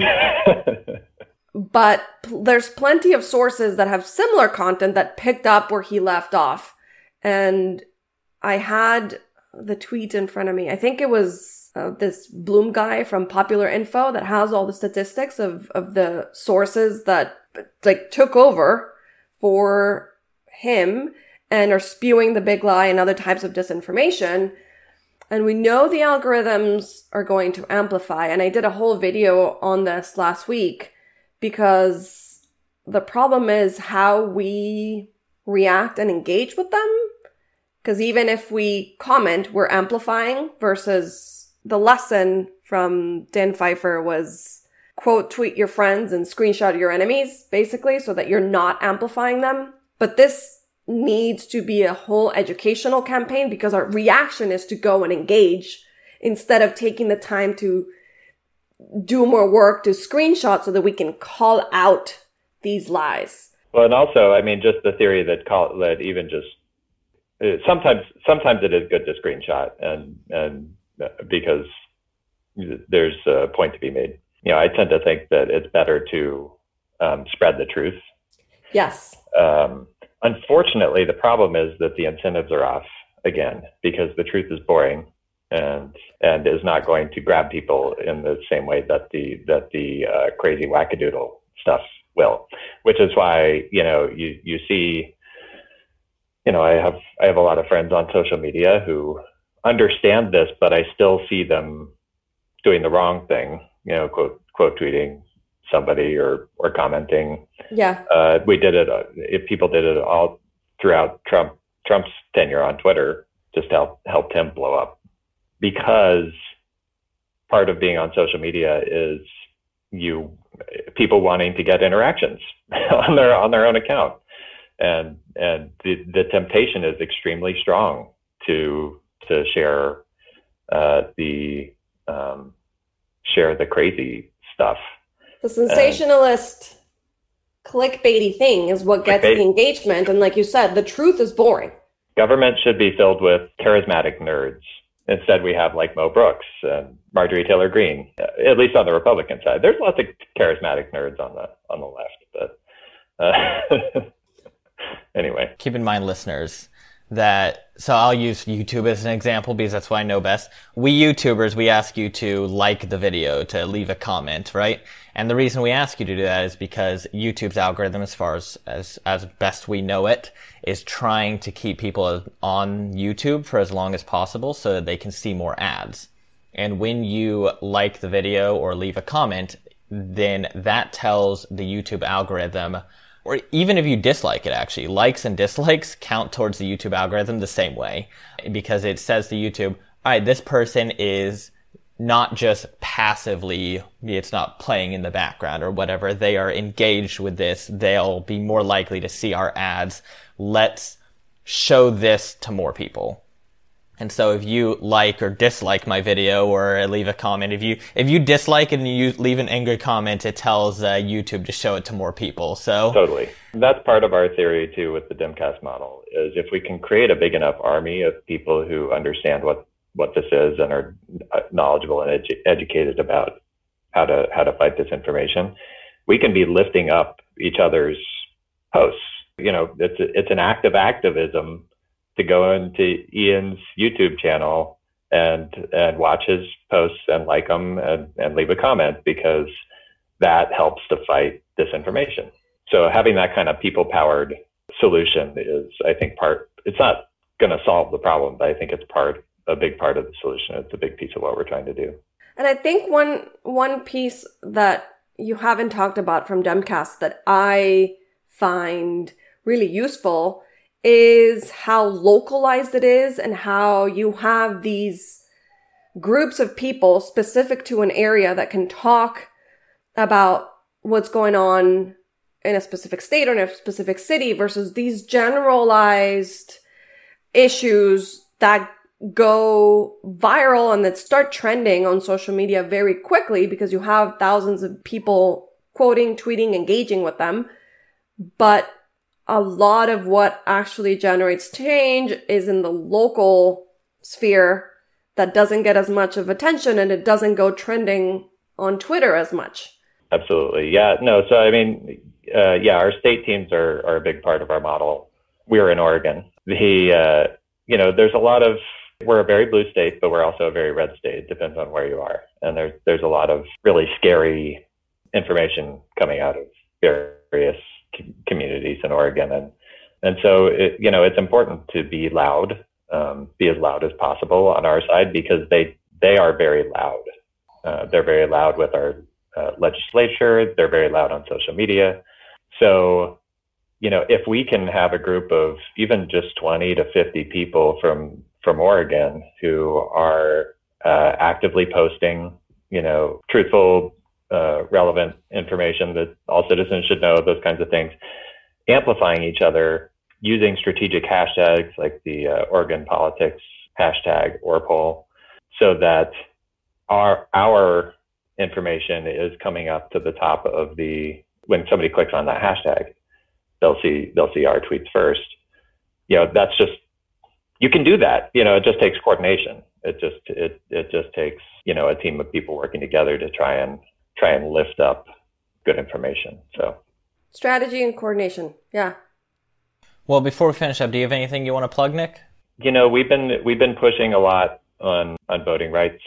but pl- there's plenty of sources that have similar content that picked up where he left off. And I had the tweet in front of me. I think it was uh, this Bloom guy from Popular Info that has all the statistics of, of the sources that like took over for him and are spewing the big lie and other types of disinformation. And we know the algorithms are going to amplify. And I did a whole video on this last week because the problem is how we react and engage with them. Because even if we comment, we're amplifying, versus the lesson from Dan Pfeiffer was quote, tweet your friends and screenshot your enemies, basically, so that you're not amplifying them. But this needs to be a whole educational campaign, because our reaction is to go and engage instead of taking the time to do more work to screenshot so that we can call out these lies. Well, and also, I mean, just the theory that call, that even just uh, sometimes sometimes it is good to screenshot, and and because there's a point to be made. You know, I tend to think that it's better to um, spread the truth. Yes. Um, unfortunately, the problem is that the incentives are off again, because the truth is boring and and is not going to grab people in the same way that the that the uh, crazy wackadoodle stuff will. Which is why, you know, you you see, you know, I have I have a lot of friends on social media who understand this, but I still see them doing the wrong thing. You know, quote quote tweeting somebody or or commenting. Yeah. Uh, we did it. Uh, if people did it all throughout Trump Trump's tenure on Twitter, just help helped him blow up, because part of being on social media is you people wanting to get interactions on their on their own account, and and the the temptation is extremely strong to to share uh, the um, share the crazy stuff. The sensationalist and clickbaity thing is what gets clickbait. the engagement. And like you said, the truth is boring. Government should be filled with charismatic nerds. Instead, we have like Mo Brooks and Marjorie Taylor Greene, at least on the Republican side. There's lots of charismatic nerds on the on the left, but uh, anyway. Keep in mind, listeners, that, so I'll use YouTube as an example because that's what I know best. We YouTubers, we ask you to like the video, to leave a comment, right? And the reason we ask you to do that is because YouTube's algorithm, as far as, as, as best we know it, is trying to keep people on YouTube for as long as possible so that they can see more ads. And when you like the video or leave a comment, then that tells the YouTube algorithm, or even if you dislike it, actually, likes and dislikes count towards the YouTube algorithm the same way, because it says to YouTube, all right, this person is not just passively, it's not playing in the background or whatever, they are engaged with this, they'll be more likely to see our ads. Let's show this to more people. And so if you like or dislike my video or leave a comment, if you if you dislike it and you leave an angry comment, it tells uh, YouTube to show it to more people. So totally. That's part of our theory too with the Dimcast model, is if we can create a big enough army of people who understand what, what this is and are knowledgeable and edu- educated about how to how to fight disinformation, we can be lifting up each other's posts. You know, it's it's an act of activism to go into Ian's YouTube channel and and watch his posts and like them and, and leave a comment, because that helps to fight disinformation. So having that kind of people-powered solution is, I think, part, it's not going to solve the problem, but I think it's part, a big part of the solution. It's a big piece of what we're trying to do. And I think one one piece that you haven't talked about from Demcast that I find really useful is how localized it is, and how you have these groups of people specific to an area that can talk about what's going on in a specific state or in a specific city, versus these generalized issues that go viral and that start trending on social media very quickly because you have thousands of people quoting, tweeting, engaging with them. But a lot of what actually generates change is in the local sphere that doesn't get as much of attention, and it doesn't go trending on Twitter as much. Absolutely. Yeah. No. So, I mean, uh, yeah, our state teams are, are a big part of our model. We're in Oregon. The, uh, you know, there's a lot of, we're a very blue state, but we're also a very red state. It depends on where you are. And there's, there's a lot of really scary information coming out of various communities in Oregon. And, and so, it, you know, it's important to be loud, um, be as loud as possible on our side, because they, they are very loud. Uh, they're very loud with our uh, legislature. They're very loud on social media. So, you know, if we can have a group of even just twenty to fifty people from, from Oregon who are uh, actively posting, you know, truthful, uh, relevant information that all citizens should know, those kinds of things, amplifying each other, using strategic hashtags like the uh, Oregon Politics hashtag Orpol, so that our our information is coming up to the top of the, when somebody clicks on that hashtag, they'll see they'll see our tweets first. You know, that's just, you can do that. You know, it just takes coordination. It just it it just takes, you know, a team of people working together to try and try and lift up good information. So strategy and coordination. Yeah. Well, before we finish up, do you have anything you want to plug, Nick? You know, we've been we've been pushing a lot on on voting rights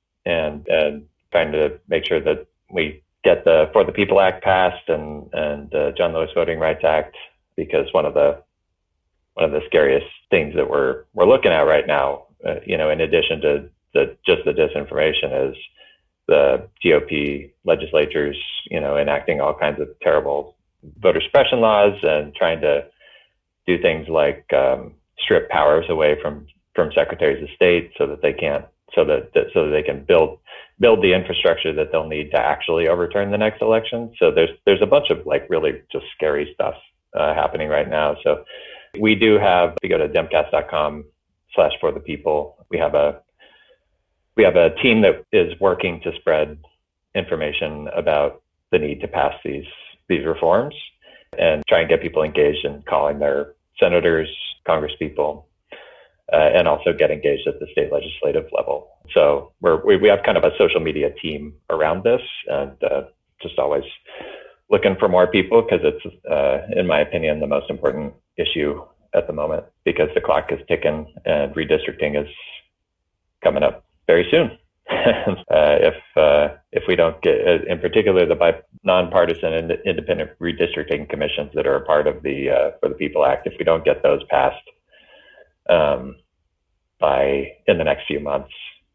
and and trying to make sure that we get the For the People Act passed and and uh, John Lewis Voting Rights Act, because one of the one of the scariest things that we're we're looking at right now, uh, you know, in addition to the just the disinformation, is the G O P legislatures, you know, enacting all kinds of terrible voter suppression laws and trying to do things like um, strip powers away from from secretaries of state so that they can't so that, that so that they can build build the infrastructure that they'll need to actually overturn the next election. So there's there's a bunch of like really just scary stuff uh, happening right now. So we do have, if you go to demcast dot com slash for the people, we have a we have a team that is working to spread information about the need to pass these these reforms and try and get people engaged in calling their senators, congresspeople, uh, and also get engaged at the state legislative level. So we're, we we have kind of a social media team around this, and uh, just always looking for more people, because it's, uh, in my opinion, the most important issue at the moment, because the clock is ticking and redistricting is coming up very soon. uh, if uh, if we don't get, in particular, the bi- nonpartisan and independent redistricting commissions that are a part of the uh, For the People Act, if we don't get those passed um, by in the next few months,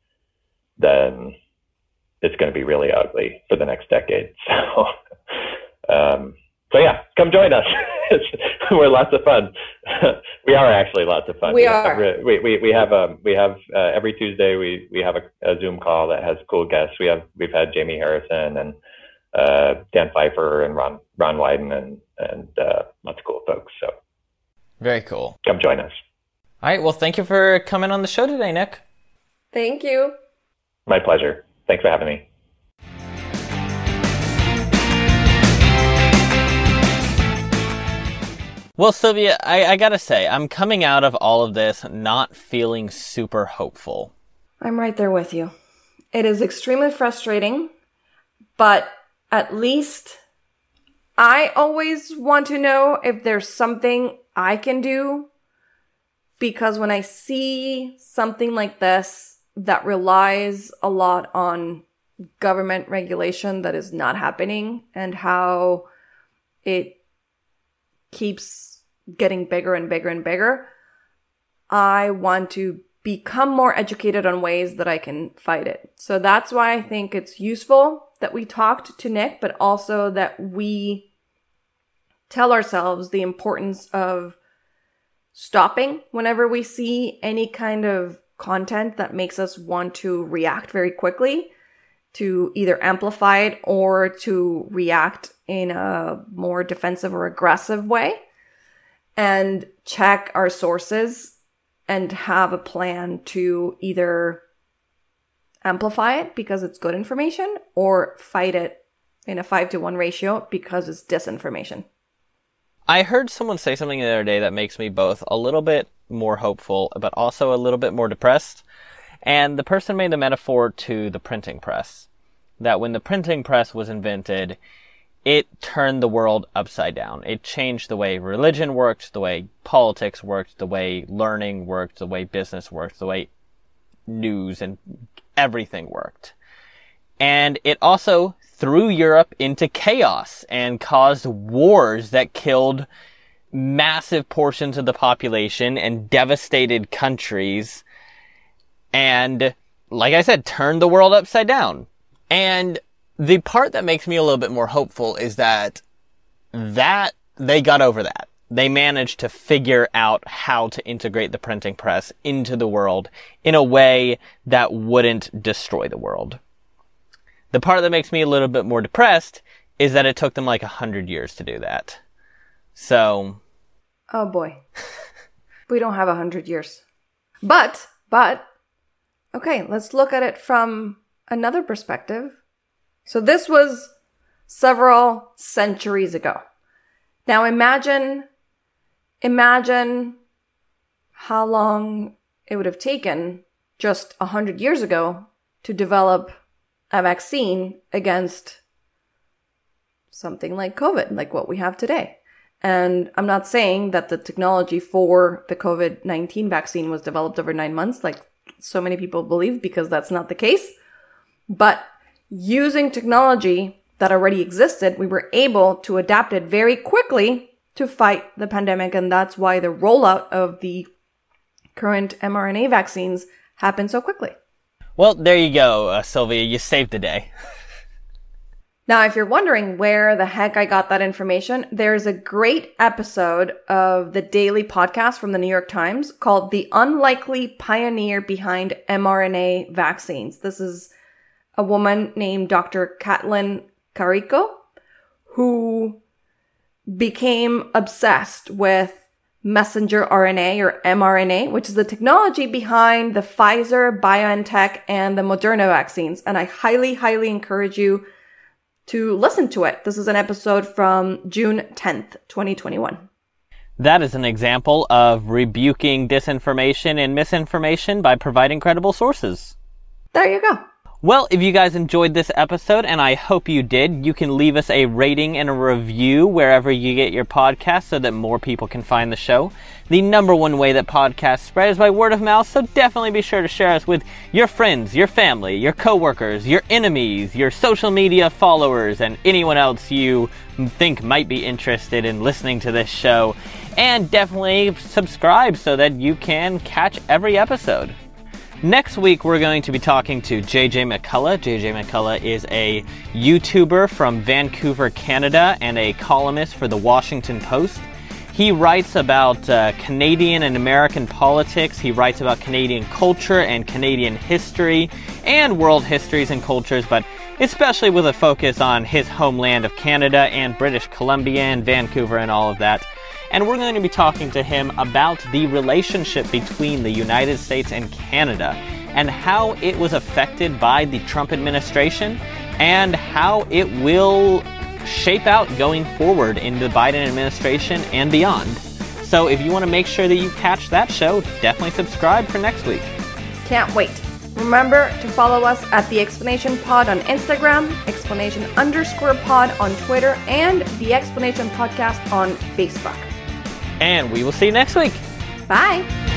then it's going to be really ugly for the next decade. So, um, so yeah, come join us. We're lots of fun. We are actually lots of fun. We, we are. Have, we, we, we have, um, we have uh, every Tuesday we, we have a, a Zoom call that has cool guests. We have, we've had Jamie Harrison and uh, Dan Pfeiffer and Ron, Ron Wyden and, and uh, lots of cool folks. So very cool. Come join us. All right. Well, thank you for coming on the show today, Nick. Thank you. My pleasure. Thanks for having me. Well, Sylvia, I, I gotta say, I'm coming out of all of this not feeling super hopeful. I'm right there with you. It is extremely frustrating, but at least I always want to know if there's something I can do, because when I see something like this that relies a lot on government regulation that is not happening, and how it keeps getting bigger and bigger and bigger, I want to become more educated on ways that I can fight it. So that's why I think it's useful that we talked to Nick, but also that we tell ourselves the importance of stopping whenever we see any kind of content that makes us want to react very quickly, to either amplify it or to react in a more defensive or aggressive way, and check our sources and have a plan to either amplify it because it's good information or fight it in a five to one ratio because it's disinformation. I heard someone say something the other day that makes me both a little bit more hopeful, but also a little bit more depressed. And the person made the metaphor to the printing press. That when the printing press was invented, it turned the world upside down. It changed the way religion worked, the way politics worked, the way learning worked, the way business worked, the way news and everything worked. And it also threw Europe into chaos and caused wars that killed massive portions of the population and devastated countries. And, like I said, turned the world upside down. And the part that makes me a little bit more hopeful is that that they got over that. They managed to figure out how to integrate the printing press into the world in a way that wouldn't destroy the world. The part that makes me a little bit more depressed is that it took them like a hundred years to do that. So. Oh boy. We don't have a hundred years. But, but, okay, let's look at it from another perspective. So this was several centuries ago. Now imagine, imagine how long it would have taken just a hundred years ago to develop a vaccine against something like COVID, like what we have today. And I'm not saying that the technology for the COVID nineteen vaccine was developed over nine months, like so many people believe, because that's not the case. But using technology that already existed, we were able to adapt it very quickly to fight the pandemic. And that's why the rollout of the current mRNA vaccines happened so quickly. Well, there you go, uh, Sylvia. You saved the day. Now, if you're wondering where the heck I got that information, there's a great episode of the daily podcast from the New York Times called The Unlikely Pioneer Behind mRNA Vaccines. This is a woman named Doctor Kathleen Carrico, who became obsessed with messenger R N A or mRNA, which is the technology behind the Pfizer, BioNTech, and the Moderna vaccines. And I highly, highly encourage you to listen to it. This is an episode from June tenth, twenty twenty-one. That is an example of rebuking disinformation and misinformation by providing credible sources. There you go. Well, if you guys enjoyed this episode, and I hope you did, you can leave us a rating and a review wherever you get your podcast so that more people can find the show. The number one way that podcasts spread is by word of mouth, so definitely be sure to share us with your friends, your family, your coworkers, your enemies, your social media followers, and anyone else you think might be interested in listening to this show. And definitely subscribe so that you can catch every episode. Next week, we're going to be talking to J J McCullough. J J McCullough is a YouTuber from Vancouver, Canada, and a columnist for The Washington Post. He writes about uh, Canadian and American politics. He writes about Canadian culture and Canadian history and world histories and cultures, but especially with a focus on his homeland of Canada and British Columbia and Vancouver and all of that. And we're going to be talking to him about the relationship between the United States and Canada and how it was affected by the Trump administration and how it will shape out going forward in the Biden administration and beyond. So if you want to make sure that you catch that show, definitely subscribe for next week. Can't wait. Remember to follow us at The Explanation Pod on Instagram, Explanation underscore pod on Twitter, and The Explanation Podcast on Facebook. And we will see you next week. Bye.